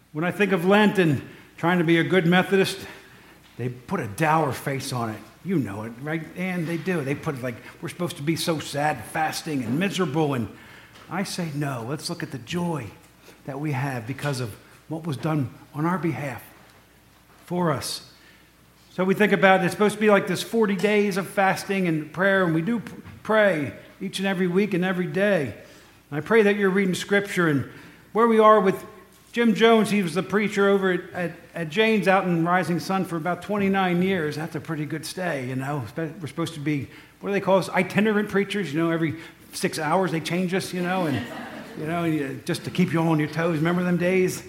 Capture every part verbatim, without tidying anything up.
When I think of Lent and trying to be a good Methodist, they put a dour face on it. You know it, right? And they do. They put it like, we're supposed to be so sad, fasting, and miserable. And I say, no, let's look at the joy that we have because of what was done on our behalf for us. So we think about it, it's supposed to be like this forty days of fasting and prayer, and we do pray each and every week and every day. And I pray that you're reading Scripture, and where we are with Jim Jones, he was the preacher over at, at, at Jane's out in Rising Sun for about twenty-nine years. That's a pretty good stay, you know. We're supposed to be, what do they call us, itinerant preachers, you know, every six hours they change us, you know, and, you know, just to keep you on your toes. Remember them days?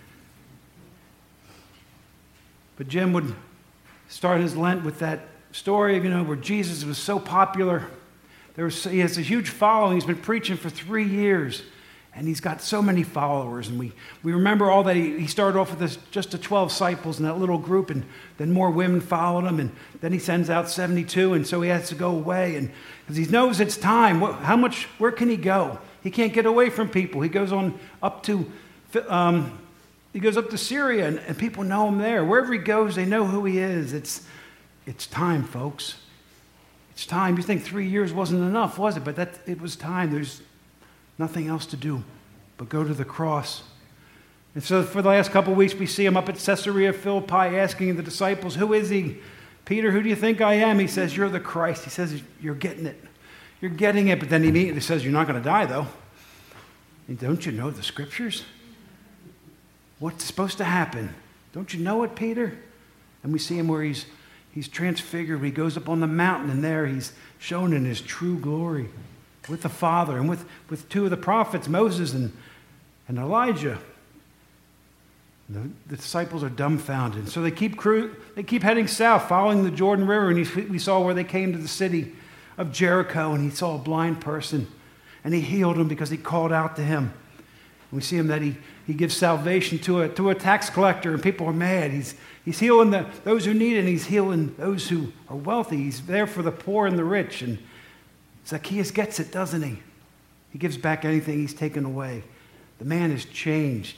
But Jim would start his Lent with that story, you know, where Jesus was so popular. There was, he has a huge following. He's been preaching for three years, and he's got so many followers. And we, we remember all that. He, he started off with this, just the twelve disciples in that little group, and then more women followed him, and then he sends out seventy-two, and so he has to go away. And because he knows it's time, what, how much, where can he go? He can't get away from people. He goes on up to... Um, He goes up to Syria, and, and people know him there. Wherever he goes, they know who he is. It's, it's time, folks. It's time. You think three years wasn't enough, was it? But that, it was time. There's nothing else to do but go to the cross. And so for the last couple of weeks, we see him up at Caesarea Philippi asking the disciples, who is he? Peter, who do you think I am? He says, you're the Christ. He says, you're getting it. You're getting it. But then he immediately says, you're not going to die, though. And don't you know the Scriptures? What's supposed to happen? Don't you know it, Peter? And we see him where he's he's transfigured. He goes up on the mountain, and there he's shown in his true glory with the Father and with, with two of the prophets, Moses and, and Elijah. The, the disciples are dumbfounded. So they keep cru- they keep heading south, following the Jordan River, and he, we saw where they came to the city of Jericho, and he saw a blind person, and he healed him because he called out to him. We see him that he, he gives salvation to a, to a tax collector, and people are mad. He's, he's healing the, those who need it, and he's healing those who are wealthy. He's there for the poor and the rich. And Zacchaeus gets it, doesn't he? He gives back anything he's taken away. The man is changed.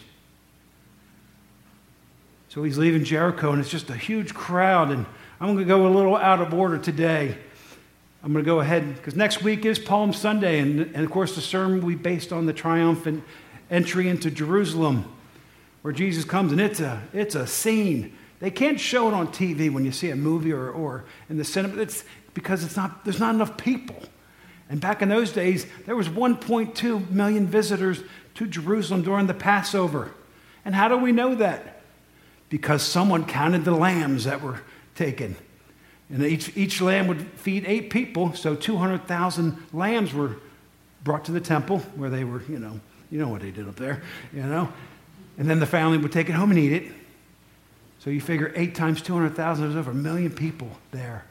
So he's leaving Jericho, and it's just a huge crowd. And I'm going to go a little out of order today. I'm going to go ahead, because next week is Palm Sunday, and, and of course the sermon will be based on the triumphant entry into Jerusalem, where Jesus comes, and it's a it's a scene. They can't show it on T V when you see a movie or, or in the cinema. It's because it's not there's not enough people. And back in those days, there was one point two million visitors to Jerusalem during the Passover. And how do we know that? Because someone counted the lambs that were taken. And each, each lamb would feed eight people, so two hundred thousand lambs were brought to the temple where they were, you know, You know what they did up there, you know? And then the family would take it home and eat it. So you figure eight times two hundred thousand, there's over a million people there.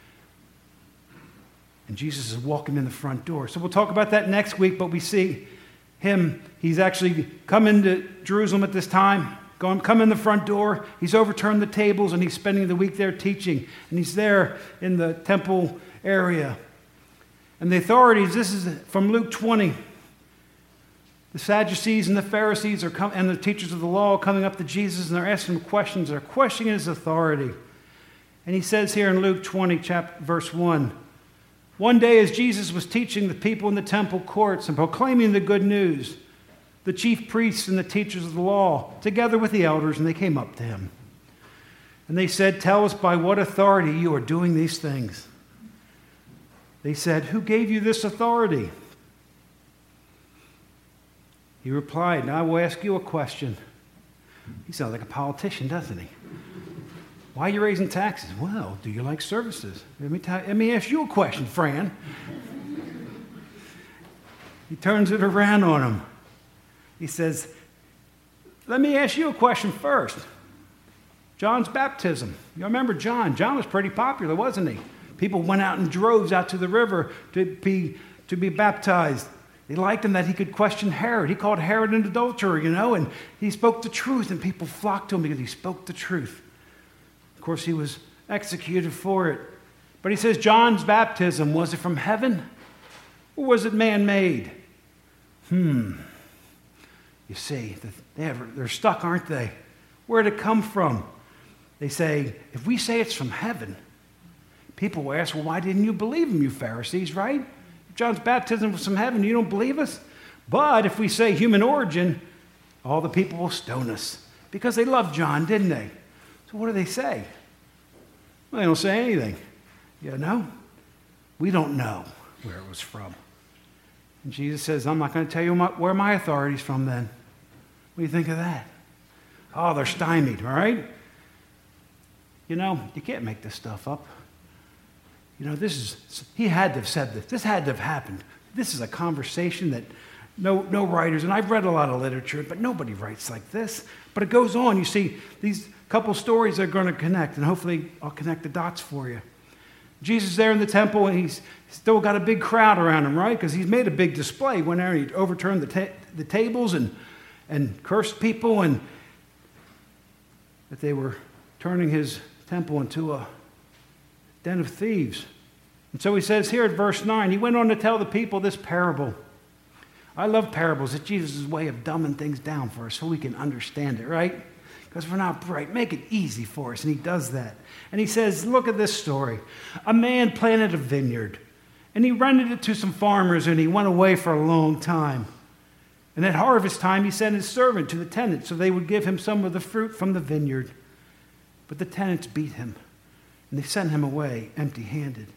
And Jesus is walking in the front door. So we'll talk about that next week, but we see him. He's actually come into Jerusalem at this time, going, come in the front door. He's overturned the tables, and he's spending the week there teaching. And he's there in the temple area. And the authorities, this is from Luke twenty. The Sadducees and the Pharisees are com- and the teachers of the law are coming up to Jesus, and they're asking him questions. They're questioning his authority. And he says here in Luke twenty, chapter, verse one, one day as Jesus was teaching the people in the temple courts and proclaiming the good news, the chief priests and the teachers of the law, together with the elders, and they came up to him. And they said, tell us by what authority you are doing these things. They said, who gave you this authority? He replied, now I will ask you a question. He sounds like a politician, doesn't he? Why are you raising taxes? Well, do you like services? Let me, ta- let me ask you a question, Fran. He turns it around on him. He says, let me ask you a question first. John's baptism. You remember John. John was pretty popular, wasn't he? People went out in droves out to the river to be, to be baptized. They liked him that he could question Herod. He called Herod an adulterer, you know, and he spoke the truth, and people flocked to him because he spoke the truth. Of course, he was executed for it. But he says, John's baptism, was it from heaven or was it man-made? Hmm. You see, they have, they're stuck, aren't they? Where'd it come from? They say, if we say it's from heaven, people will ask, well, why didn't you believe him, you Pharisees, right? If John's baptism was from heaven, you don't believe us? But if we say human origin, all the people will stone us because they loved John, didn't they? So what do they say? Well, they don't say anything. You know, we don't know where it was from. And Jesus says, I'm not going to tell you my, where my authority's from then. What do you think of that? Oh, they're stymied, all right? You know, you can't make this stuff up. You know, this is, he had to have said this. This had to have happened. This is a conversation that no, no writers, and I've read a lot of literature, but nobody writes like this. But it goes on. You see, these couple stories are going to connect, and hopefully I'll connect the dots for you. Jesus is there in the temple, and he's still got a big crowd around him, right? Because he's made a big display. Went there and he overturned the, ta- the tables and, and cursed people, and that they were turning his temple into a den of thieves. And so he says here at verse nine, he went on to tell the people this parable. I love parables. It's Jesus' way of dumbing things down for us so we can understand it, right? Because we're not bright. Make it easy for us, and he does that. And he says, look at this story. A man planted a vineyard, and he rented it to some farmers, and he went away for a long time. And at harvest time, he sent his servant to the tenants so they would give him some of the fruit from the vineyard. But the tenants beat him, and they sent him away empty-handed.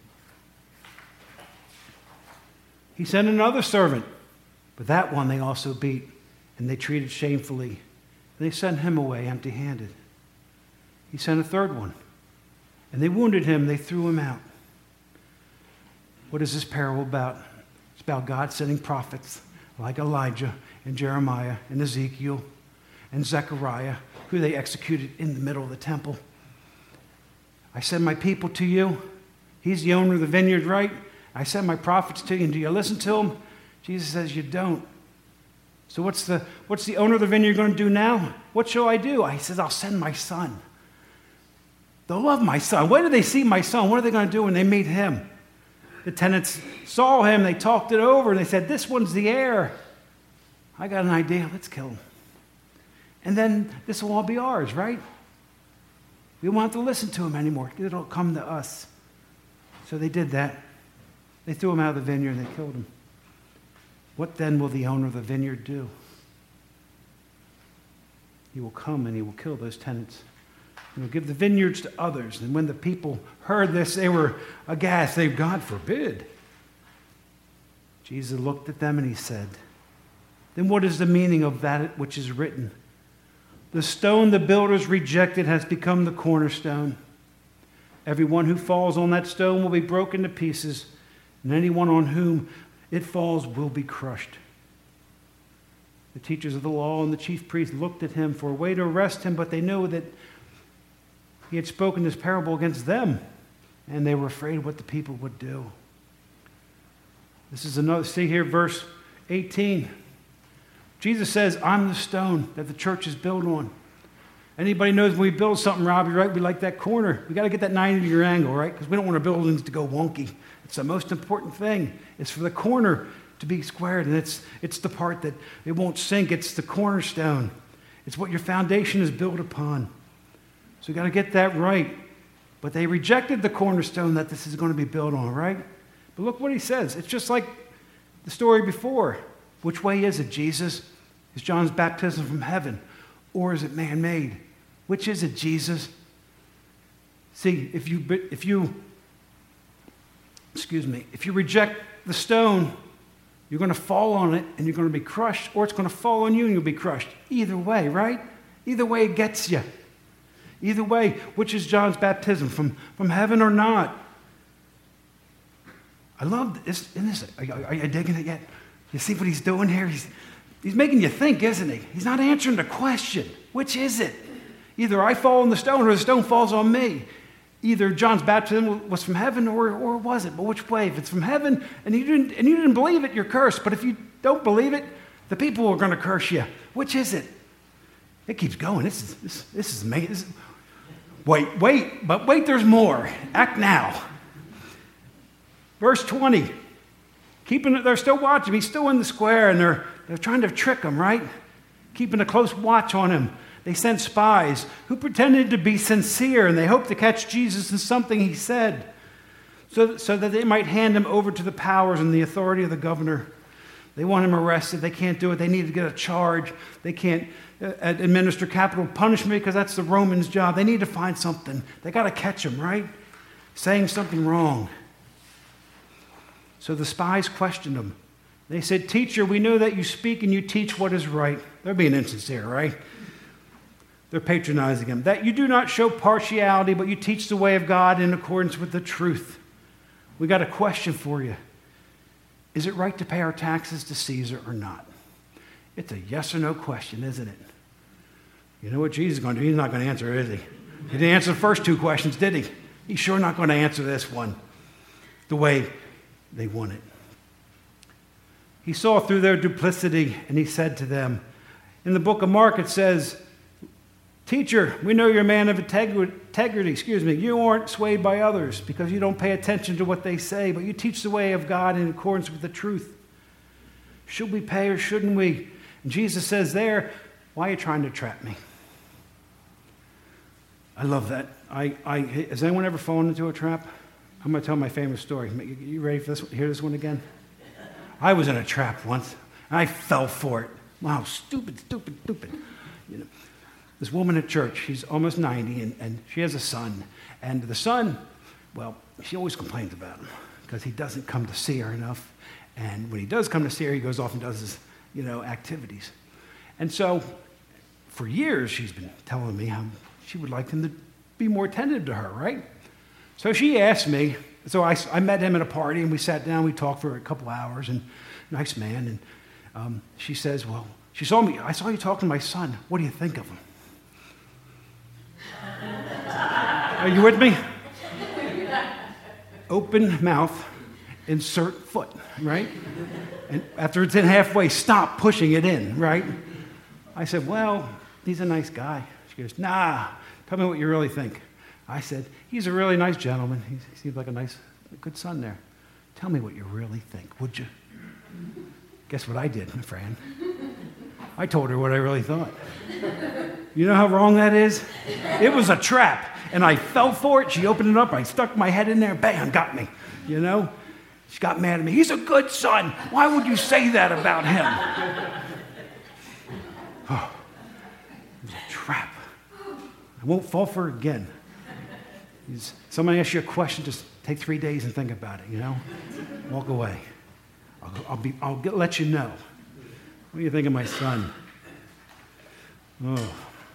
He sent another servant, but that one they also beat, and they treated shamefully. And they sent him away empty-handed. He sent a third one, and they wounded him. They threw him out. What is this parable about? It's about God sending prophets like Elijah and Jeremiah and Ezekiel and Zechariah, who they executed in the middle of the temple. I send my people to you. He's the owner of the vineyard, right? I send my prophets to you, and do you listen to them? Jesus says you don't. So what's the, what's the owner of the vineyard going to do now? What shall I do? He says, I'll send my son. They'll love my son. Where do they see my son? What are they going to do when they meet him? The tenants saw him. They talked it over. And they said, this one's the heir. I got an idea. Let's kill him. And then this will all be ours, right? We won't have to listen to him anymore. It'll come to us. So they did that. They threw him out of the vineyard and they killed him. What then will the owner of the vineyard do? He will come and he will kill those tenants. He will give the vineyards to others. And when the people heard this, they were aghast. They, God forbid. Jesus looked at them and he said, then what is the meaning of that which is written? The stone the builders rejected has become the cornerstone. Everyone who falls on that stone will be broken to pieces, and anyone on whom it falls will be crushed. The teachers of the law and the chief priests looked at him for a way to arrest him, but they knew that he had spoken this parable against them, and they were afraid what the people would do. This is another, see here, verse eighteen. Jesus says, I'm the stone that the church is built on. Anybody knows when we build something, Robbie, right? We like that corner. We got to get that ninety degree angle, right? Because we don't want our buildings to go wonky. It's the most important thing. It's for the corner to be squared, and it's, it's the part that it won't sink. It's the cornerstone. It's what your foundation is built upon. So you got to get that right. But they rejected the cornerstone that this is going to be built on, right? But look what he says. It's just like the story before. Which way is it, Jesus? Is John's baptism from heaven, or is it man-made? Which is it, Jesus? See, if you, if you, excuse me, if you reject the stone, you're going to fall on it and you're going to be crushed, or it's going to fall on you and you'll be crushed. Either way, right? Either way it gets you. Either way, which is John's baptism, from, from heaven or not? I love this. Isn't this are, you, are you digging it yet? You see what he's doing here? He's, he's making you think, isn't he? He's not answering the question. Which is it? Either I fall on the stone or the stone falls on me. Either John's baptism was from heaven or, or was it? But which way? If it's from heaven and you didn't, and you didn't believe it, you're cursed. But if you don't believe it, the people are going to curse you. Which is it? It keeps going. This is, this, this is amazing. This is, wait, wait, but wait, there's more. Act now. Verse twenty. Keeping it, they're still watching. He's still in the square, and they're, they're trying to trick him, right? keeping a close watch on him. They sent spies who pretended to be sincere, and they hoped to catch Jesus in something he said, so, so that they might hand him over to the powers and the authority of the governor. They want him arrested. They can't do it. They need to get a charge. They can't uh, administer capital punishment because that's the Romans' job. They need to find something. They got to catch him, right? Saying something wrong. So the spies questioned him. They said, "Teacher, we know that you speak and you teach what is right." They're being insincere, right? They're patronizing him. "That you do not show partiality, but you teach the way of God in accordance with the truth. We got a question for you. Is it right to pay our taxes to Caesar or not?" It's a yes or no question, isn't it? You know what Jesus is going to do? He's not going to answer, is he? He didn't answer the first two questions, did he? He's sure not going to answer this one the way they want it. He saw through their duplicity, and he said to them, in the book of Mark it says, "Teacher, we know you're a man of integrity, excuse me. You aren't swayed by others because you don't pay attention to what they say, but you teach the way of God in accordance with the truth. Should we pay or shouldn't we?" And Jesus says there, "Why are you trying to trap me?" I love that. I, I, has anyone ever fallen into a trap? I'm going to tell my famous story. You ready for this? Hear this one again? I was in a trap once. I fell for it. Wow, stupid, stupid, stupid. You know, this woman at church, she's almost ninety, and, and she has a son. And the son, well, she always complains about him because he doesn't come to see her enough. And when he does come to see her, he goes off and does his, you know, activities. And so for years, she's been telling me how she would like him to be more attentive to her, right? So she asked me, so I, I met him at a party, and we sat down, we talked for a couple hours, and nice man. And um, she says, well, she saw me, I saw you talking to my son. What do you think of him? Are you with me? Open mouth, insert foot, right? And after it's in halfway, stop pushing it in, right? I said, well, he's a nice guy. She goes, nah, tell me what you really think. I said, he's a really nice gentleman. He seems like a nice, good son there. Tell me what you really think, would you? Guess what I did, Fran? I told her what I really thought. You know how wrong that is? It was a trap, and I fell for it. She opened it up. I stuck my head in there. Bam, got me. You know? She got mad at me. He's a good son. Why would you say that about him? Oh, it was a trap. I won't fall for it again. Somebody asks you a question, just take three days and think about it, you know? Walk away. I'll, I'll, be, I'll get, let you know. What do you think of my son? Oh.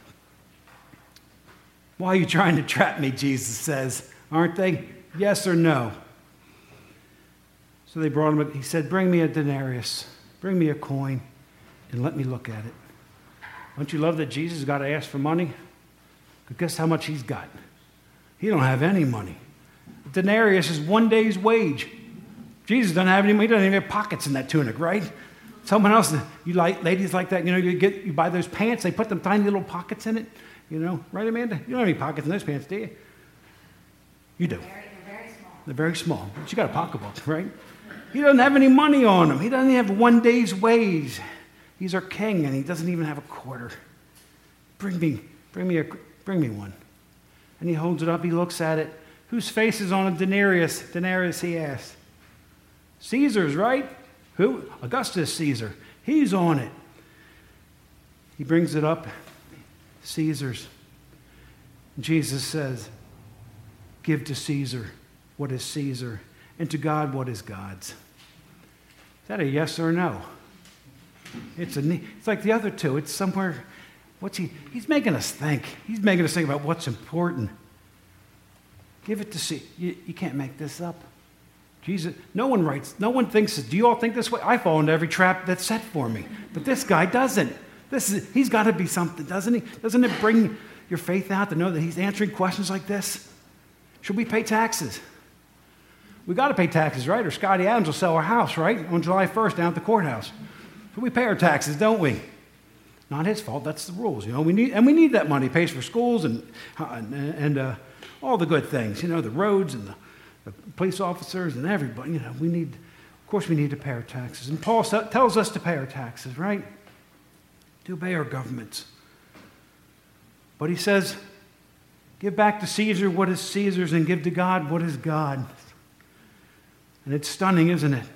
Why are you trying to trap me, Jesus says. Aren't they? Yes or no? So they brought him, he said, bring me a denarius, bring me a coin, and let me look at it. Don't you love that Jesus got to ask for money? But guess how much he's got? He don't have any money. A denarius is one day's wage. Jesus doesn't have any money. He doesn't even have pockets in that tunic, right? Someone else, you like ladies like that, you know, you get you buy those pants, they put them tiny little pockets in it, you know, right, Amanda? You don't have any pockets in those pants, do you? You do. They're very, they're very small. They're very small, but you got a pocketbook, right? He doesn't have any money on him. He doesn't have one day's wage. He's our king, and he doesn't even have a quarter. Bring me, bring me a, bring me one. And he holds it up. He looks at it. Whose face is on a denarius? Denarius, he asks. Caesar's, right? Who? Augustus Caesar. He's on it. He brings it up. Caesar's. Jesus says, give to Caesar what is Caesar, and to God what is God's. Is that a yes or a no? It's, a, it's like the other two. It's somewhere, what's he, he's making us think. He's making us think about what's important. Give it to Caesar. You, you can't make this up. Jesus, no one writes, no one thinks, do you all think this way? I fall into every trap that's set for me. But this guy doesn't. This is, he's got to be something, doesn't he? Doesn't it bring your faith out to know that he's answering questions like this? Should we pay taxes? We got to pay taxes, right? Or Scotty Adams will sell our house, right? On July first down at the courthouse. So we pay our taxes, don't we? Not his fault. That's the rules, you know. We need, and we need that money. It pays for schools and, and, and uh, all the good things, you know, the roads and the The police officers and everybody, you know, we need, of course we need to pay our taxes. And Paul tells us to pay our taxes, right? to obey our governments. But he says, give back to Caesar what is Caesar's and give to God what is God's. And it's stunning, isn't it?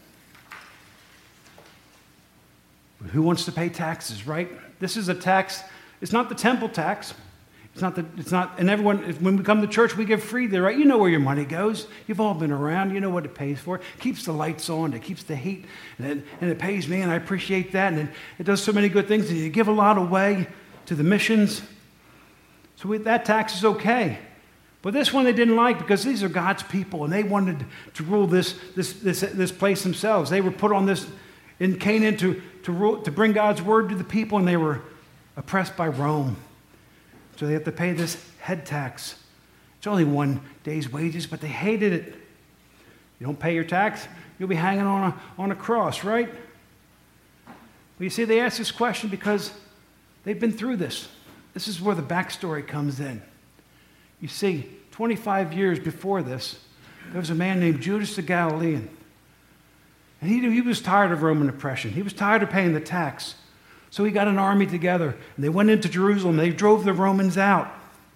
But who wants to pay taxes, right? This is a tax. It's not the temple tax. It's not the, it's not, and everyone, when we come to church, we give free there, right? You know where your money goes. You've all been around. You know what it pays for. It keeps the lights on. It keeps the heat. And it, and it pays me, and I appreciate that. And it, it does so many good things. And you give a lot away to the missions. So we, that tax is okay. But this one they didn't like because these are God's people, and they wanted to rule this, this, this, this place themselves. They were put on this in Canaan to, to, rule, to bring God's word to the people, and they were oppressed by Rome. So they have to pay this head tax. It's only one day's wages, but they hated it. You don't pay your tax, you'll be hanging on a, on a cross, right? Well, you see, they asked this question because they've been through this. This is where the backstory comes in. You see, twenty-five years before this, there was a man named Judas the Galilean. And he, he was tired of Roman oppression. He was tired of paying the tax. So he got an army together, and they went into Jerusalem. They drove the Romans out.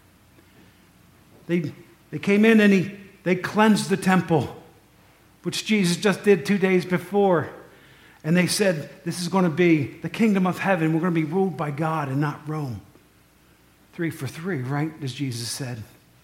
They, they came in, and he, they cleansed the temple, which Jesus just did two days before. And they said, this is going to be the kingdom of heaven. We're going to be ruled by God and not Rome. Three for three, right, as Jesus said.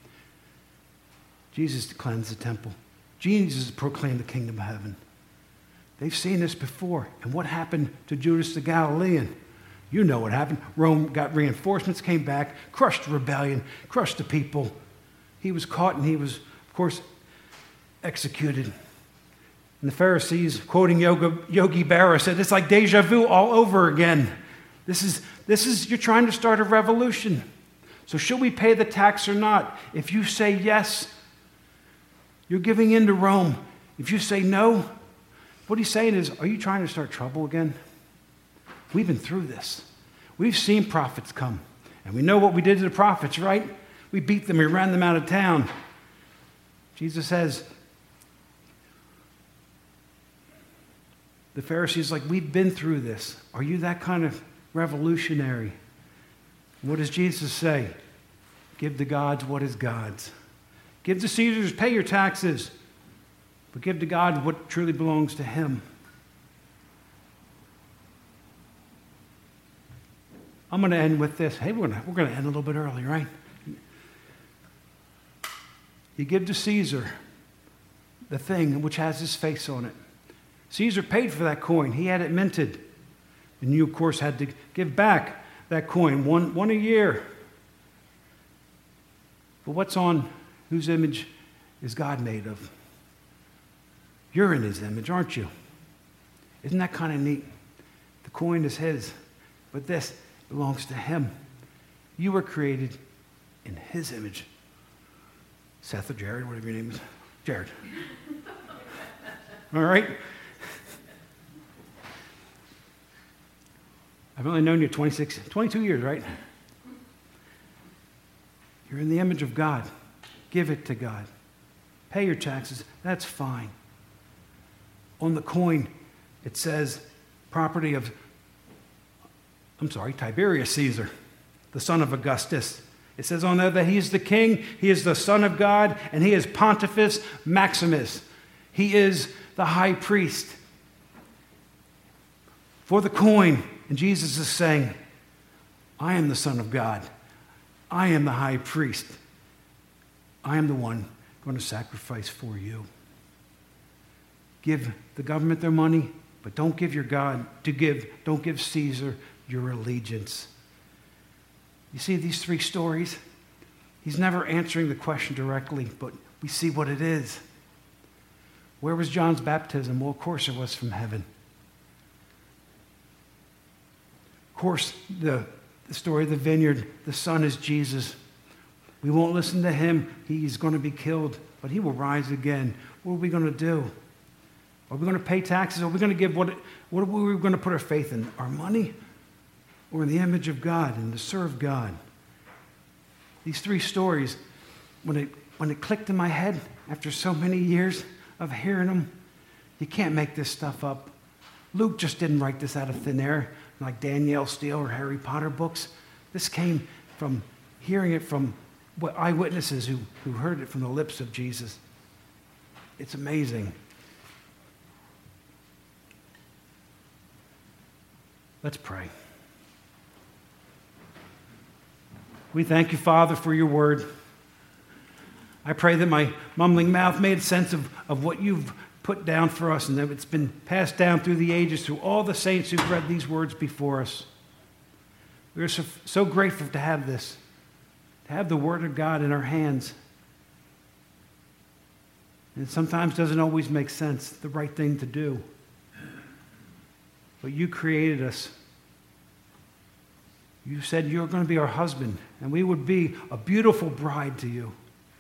Jesus cleansed the temple. Jesus proclaimed the kingdom of heaven. They've seen this before. And what happened to Judas the Galilean? You know what happened. Rome got reinforcements, came back, crushed the rebellion, crushed the people. He was caught and he was, of course, executed. And the Pharisees, quoting Yoga, Yogi Berra, said, it's like deja vu all over again. This is, this is, you're trying to start a revolution. So should we pay the tax or not? If you say yes, you're giving in to Rome. If you say no, what he's saying is, are you trying to start trouble again? We've been through this. We've seen prophets come. And we know what we did to the prophets, right? We beat them. We ran them out of town. Jesus says, the Pharisees like, we've been through this. Are you that kind of revolutionary? What does Jesus say? Give to God's what is God's. Give to Caesar's, pay your taxes. But give to God what truly belongs to him. I'm going to end with this. Hey, we're going to, we're going to end a little bit early, right? You give to Caesar the thing which has his face on it. Caesar paid for that coin. He had it minted. And you, of course, had to give back that coin, one, one a year. But what's on, whose image is God made of? You're in his image, aren't you? Isn't that kind of neat? The coin is his, but this belongs to him. You were created in his image. Seth or Jared, whatever your name is. Jared. All right? I've only known you twenty-six, twenty-two years, right? You're in the image of God. Give it to God. Pay your taxes. That's fine. On the coin, it says property of, I'm sorry, Tiberius Caesar, the son of Augustus. It says on there that he is the king, he is the son of God, and he is Pontifex Maximus. He is the high priest. For the coin, and Jesus is saying, I am the son of God. I am the high priest. I am the one going to sacrifice for you. Give the government their money, but don't give your God to give, don't give Caesar your allegiance. You see these three stories? He's never answering the question directly, but we see what it is. Where was John's baptism? Well, of course it was from heaven. Of course, the, the story of the vineyard, the son is Jesus. We won't listen to him. He's going to be killed, but he will rise again. What are we going to do? Are we going to pay taxes? Are we going to give what, what are we going to put our faith in? Our money or in the image of God and to serve God? These three stories, when it, when it clicked in my head after so many years of hearing them, you can't make this stuff up. Luke just didn't write this out of thin air. like Danielle Steele or Harry Potter books. This came from hearing it from what eyewitnesses who, who heard it from the lips of Jesus. It's amazing. Let's pray. We thank you, Father, for your word. I pray that my mumbling mouth made sense of, of what you've put down for us and that it's been passed down through the ages through all the saints who've read these words before us. We are so, so grateful to have this, to have the Word of God in our hands. And it sometimes doesn't always make sense, the right thing to do. But you created us. You said you're going to be our husband, and we would be a beautiful bride to you.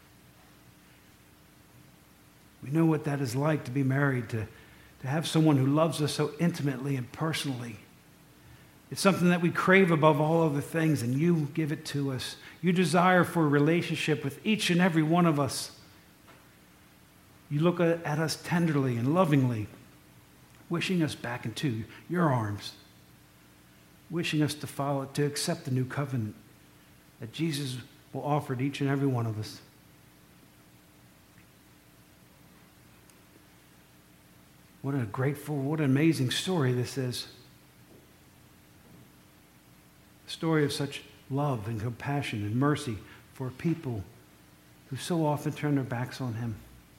We know what that is like to be married, to, to have someone who loves us so intimately and personally. It's something that we crave above all other things, and you give it to us. You desire for a relationship with each and every one of us. You look at us tenderly and lovingly, wishing us back into your arms, wishing us to follow, to accept the new covenant that Jesus will offer to each and every one of us. What a grateful, what an amazing story this is. A story of such love and compassion and mercy for people who so often turn their backs on him.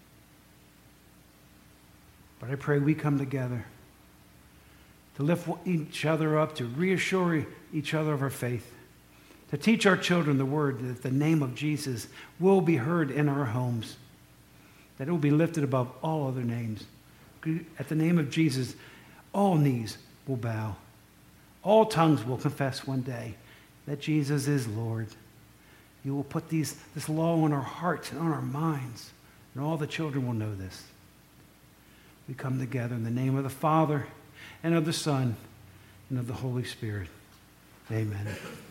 But I pray we come together to lift each other up, to reassure each other of our faith, to teach our children the word that the name of Jesus will be heard in our homes, that it will be lifted above all other names. At the name of Jesus, all knees will bow. All tongues will confess one day that Jesus is Lord. You will put these, this law on our hearts and on our minds, and all the children will know this. We come together in the name of the Father, and of the Son, and of the Holy Spirit. Amen.